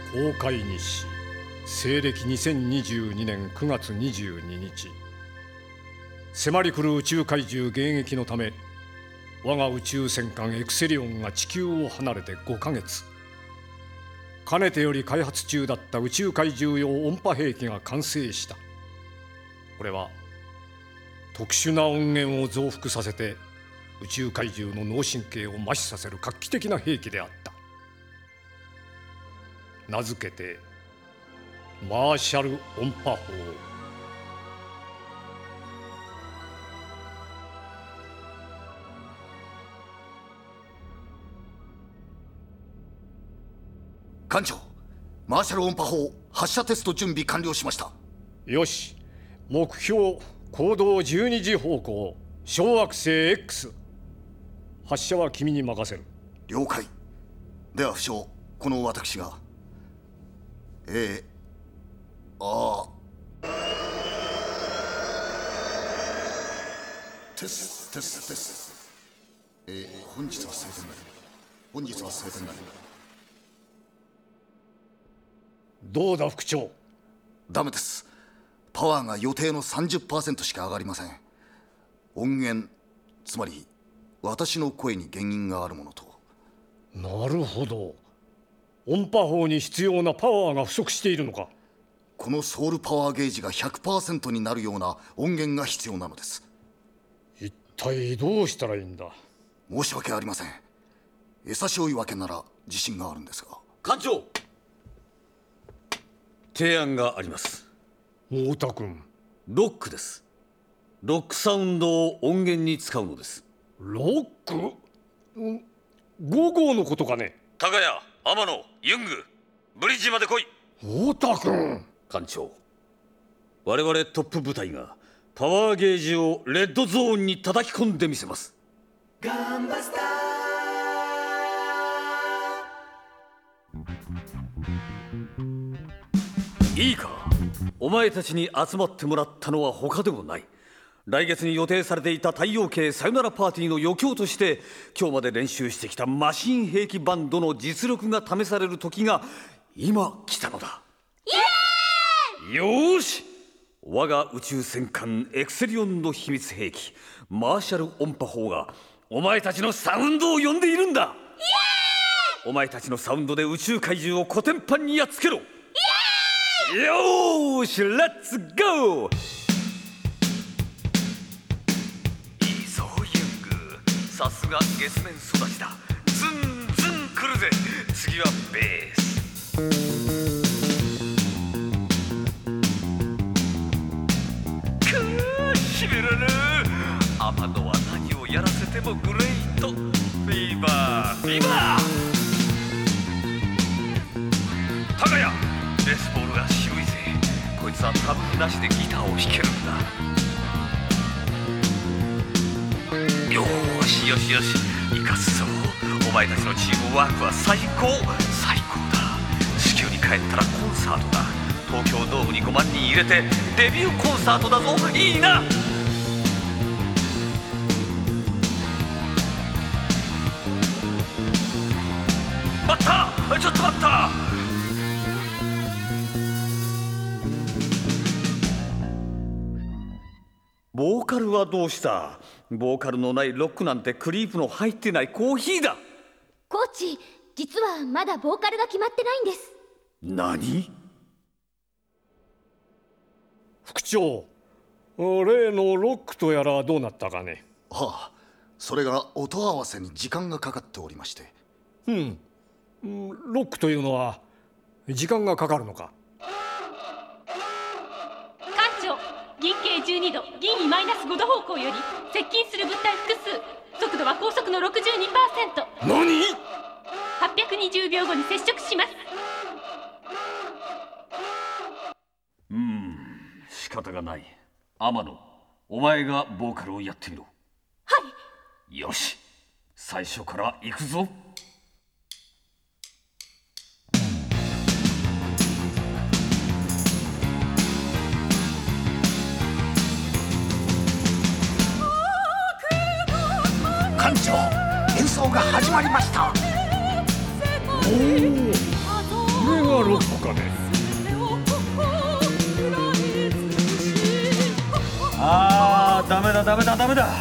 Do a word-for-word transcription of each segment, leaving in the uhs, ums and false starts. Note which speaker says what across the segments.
Speaker 1: 公開日誌西暦にせんにじゅうにねんくがつにじゅうににち、迫り来る宇宙怪獣迎撃のため、我が宇宙戦艦エクセリオンが地球を離れてごかげつ、かねてより開発中だった宇宙怪獣用音波兵器が完成した。これは特殊な音源を増幅させて宇宙怪獣の脳神経を麻痺させる画期的な兵器であった。名付けてマーシャル音波法。
Speaker 2: 艦長、マーシャル音波砲発射テスト準備完了しました。
Speaker 1: よし、目標行動じゅうにじ方向、小惑星 X。 発射は君に任せる。
Speaker 2: 了解。では不詳、この私がえー、ああテステステスえー、本日は晴天なり本日は晴天なり
Speaker 1: どうだ副長。
Speaker 2: ダメです。パワーが予定の さんじゅっパーセント しか上がりません。音源、つまり私の声に原因があるものと。
Speaker 1: なるほど、音波砲に必要なパワーが不足しているのか。
Speaker 2: このソウルパワーゲージが ひゃくパーセント になるような音源が必要なのです。
Speaker 1: 一体どうしたらいいんだ。
Speaker 2: 申し訳ありません。餌しを言わけなら自信があるんですが。
Speaker 3: 艦長、提案があります。
Speaker 1: 太田君。
Speaker 3: ロックです。ロックサウンドを音源に使うのです。
Speaker 1: ロック？ご号のことかね。
Speaker 3: 高谷、天野、ユング、ブリッジまで来い。
Speaker 1: 太田君。
Speaker 3: 艦長、我々トップ部隊がパワーゲージをレッドゾーンに叩き込んでみせます。ガンバスター。いいか、お前たちに集まってもらったのは他でもない。来月に予定されていた太陽系さよならパーティーの余興として、今日まで練習してきたマシン兵器バンドの実力が試される時が今来たのだ。
Speaker 4: イエーイ！
Speaker 3: よーし、我が宇宙戦艦エクセリオンの秘密兵器マーシャル音波砲がお前たちのサウンドを呼んでいるんだ。イエーイ！お前たちのサウンドで宇宙怪獣をコテンパンにやっつけろ。イエーイ！よーし、レッツゴー。いいぞユング、さすが月面育ちだ。ズンズン来るぜ。次はベース。しびれる。天野は何をやらせてもグレート。フィーバーフィーバー。高谷、ベースボールが渋いぜ。こいつはタブなしでギターを弾けるんだ。よーしよしよし、生かすぞ。お前たちのチームワークは最高最高だ。地球に帰ったらコンサートだ。東京ドームにごまんにん入れてデビューコンサートだぞ。いいな。待った、ちょっと待った。ボーカルはどうした？ボーカルのないロックなんてクリープの入ってないコーヒーだ。
Speaker 4: コーチ、実はまだボーカルが決まってないんです。
Speaker 3: 何？
Speaker 1: 副長、例のロックとやらどうなったかね。
Speaker 2: はあ、それが音合わせに時間がかかっておりまして。
Speaker 1: うん、ロックというのは時間がかかるのか。
Speaker 5: 艦長、銀径じゅうにど、銀位マイナスごど方向より接近する物体複数、速度は高速の ろくじゅうにパーセント。
Speaker 1: 何？
Speaker 5: はっぴゃくにじゅうびょうごに接触します。
Speaker 3: うーん、仕方がない。天野、お前がボーカルをやってみろ。
Speaker 5: はい。
Speaker 3: よし、最初から行くぞ。
Speaker 2: 艦長、演奏が始まりました。
Speaker 1: おお、 れがロックかね。
Speaker 3: あーダメだダメだダメだ。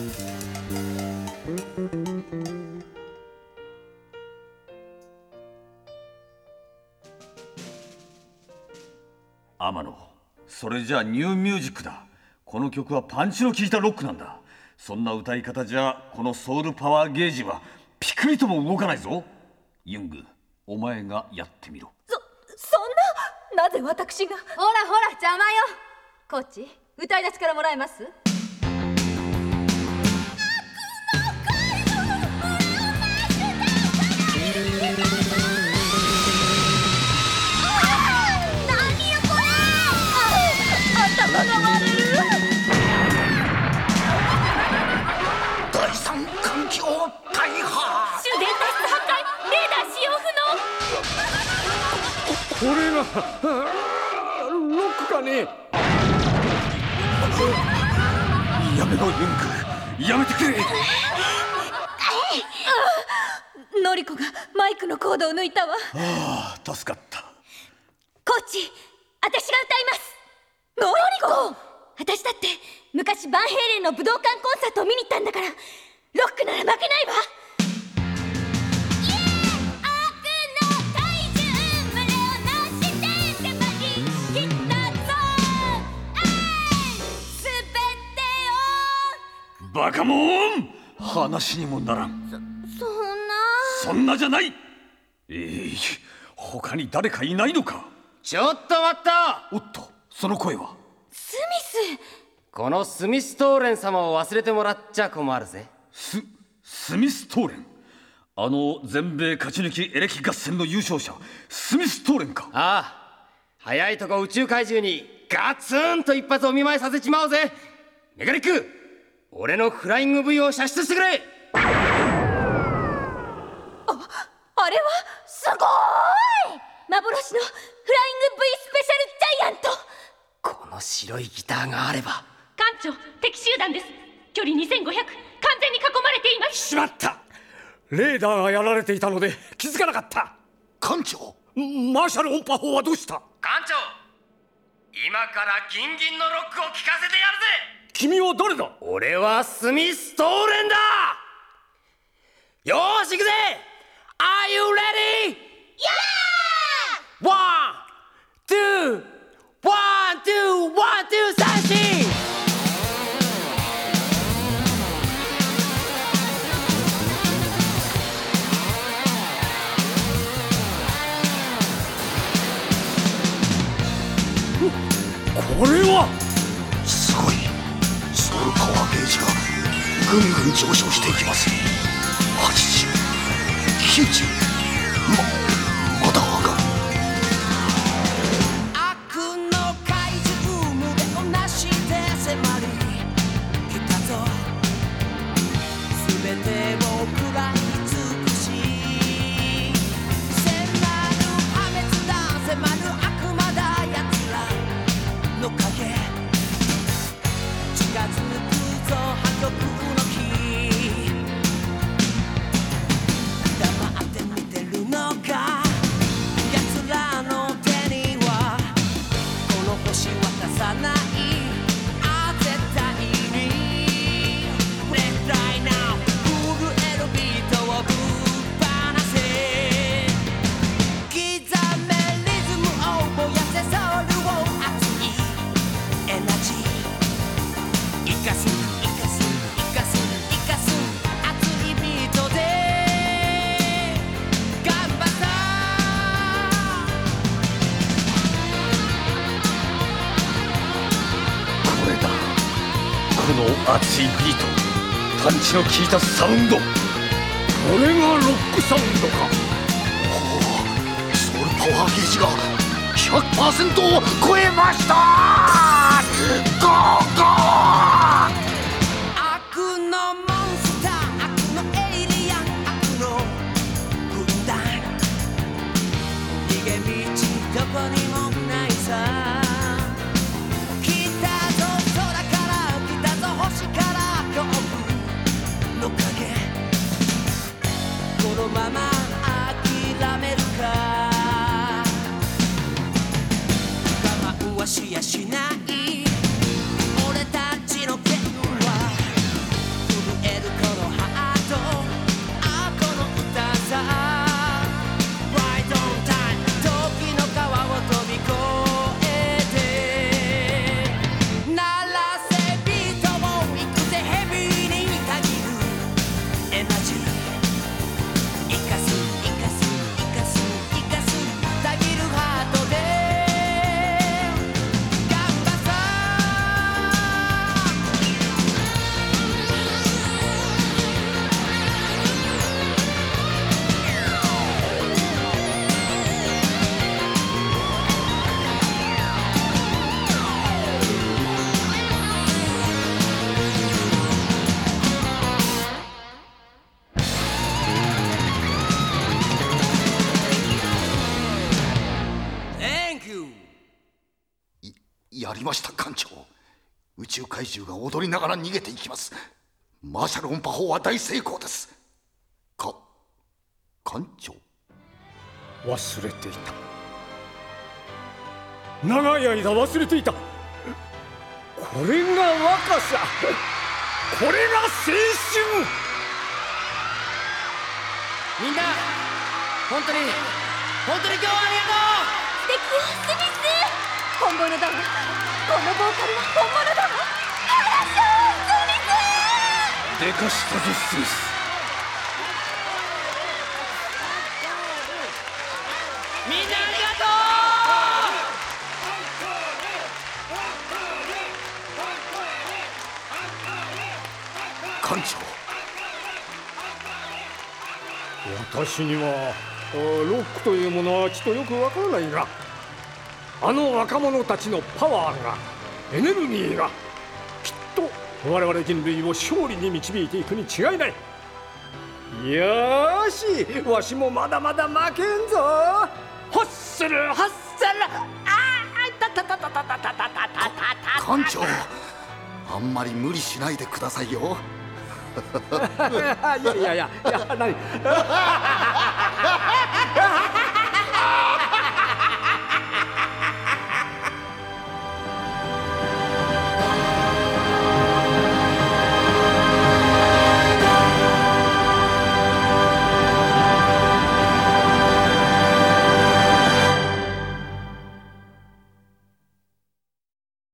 Speaker 3: 天野、それじゃニューミュージックだ。この曲はパンチの効いたロックなんだ。そんな歌い方じゃこのソウルパワーゲージはピクリとも動かないぞ。ユング、お前がやってみろ。
Speaker 6: そ、そんな、なぜ私が。ほらほら邪魔よ。コーチ、歌い出しからもらえます？
Speaker 2: 第三環境大破。
Speaker 5: 終電脱出破壊、レーダー使用不能。
Speaker 1: これがロックかね。
Speaker 3: やめろユング、やめてくれ。
Speaker 6: ノリコがマイクのコードを抜いたわ。
Speaker 3: ああ、助かった。
Speaker 4: コーチ、私が歌います。
Speaker 6: ノリコ、
Speaker 4: 私だって昔バンヘイレンの武道館コンサートを見に行ったんだから、ロックなら負けないわ。
Speaker 3: バカモン、話にもならん。
Speaker 4: そんな
Speaker 3: そんなじゃない。ええ、他に誰かいないのか。
Speaker 7: ちょっと待った。
Speaker 3: おっと、その声は。
Speaker 4: スミス。
Speaker 7: このスミストーレン様を忘れてもらっちゃ困るぜ。
Speaker 3: ススミストーレン、あの全米勝ち抜きエレキ合戦の優勝者スミストーレンか。
Speaker 7: ああ、早いとこ宇宙怪獣にガツンと一発お見舞いさせちまおうぜ。メカニック、俺のフライング V を射出してくれ。
Speaker 6: あ、あれは
Speaker 4: すごーい。幻のフライング V スペシャルジャイアント。
Speaker 7: この白いギターがあれば。
Speaker 5: 艦長、敵集団です。距離にせんごひゃく、完全に囲まれています。
Speaker 1: しまった。レーダーがやられていたので気づかなかった。
Speaker 2: 艦長、
Speaker 1: マーシャル音波砲はどうした？
Speaker 7: 艦長、今からギンギンのロックを聴かせてやるぜ。
Speaker 1: 君は誰だ？
Speaker 7: 俺はスミストーレンだ。よーし行くぜ。 Are you ready? Yeah! One, two, one, two, one, two, 三振。
Speaker 1: これは
Speaker 2: すごい。ソウルパワーゲージがぐんぐん上昇していきます。はちじゅう、きゅうじゅう、ま、まだ上がる。
Speaker 8: 悪の怪獣胸をなして迫り来たぞ。全てを食らい尽くし、迫る破滅だ、迫る悪魔だ、奴らの影近づくぞ、破局の日。黙って見てるのか、奴らの手にはこの星渡さない。あ、絶対に Let's try now、 震えるビートをぶっ放せ。刻めリズムを燃やせ、ソウルを熱いエナジー生かす生かす生かす生かす、熱いビートで頑張った。
Speaker 3: これだ、この熱いビート、パンチの効いたサウンド。
Speaker 1: これがロックサウンドか。
Speaker 2: ソウルパワーゲージが ひゃくパーセント を超えました。ゴーゴー。
Speaker 8: 悪のモンスター、悪のエイリアン、悪の軍団、逃げ道どこにもないさ。来たぞ空から、来たぞ星から、恐怖の影。このまま諦めるか。 はしやしない俺たちの剣は震えるこのハートあこの歌さ Right on time 時の川を飛び越えて鳴らせビートも行くぜヘビーに限るエナジー生かす生かす生かす生かすたぎるハートで頑張った Thank you
Speaker 2: やりました艦長。宇宙怪獣が踊りながら逃げていきます。マーシャル音波砲は大成功です。か艦長、
Speaker 1: 忘れていた。長い間忘れていた。これが若さ、これが青春。
Speaker 7: みんな本当に本当に今日はありがとう。
Speaker 4: 素敵よスミス。本物だわ。このボーカルは本物だわ。
Speaker 1: でかしたぞスミス。
Speaker 7: みんなありがと
Speaker 2: 艦長、
Speaker 1: 私にはあロックというものはちょっとよくわからないが、あの若者たちのパワーが、エネルギーがきっと我々人類を勝利に導いていくに違いない。よーし、わしもまだまだ負けんぞ。ホッスルホッスル、あーたたたたたたたたたたた。
Speaker 2: 艦長、あんまり無理しないでくださいよ。
Speaker 1: いやいやいやいや、何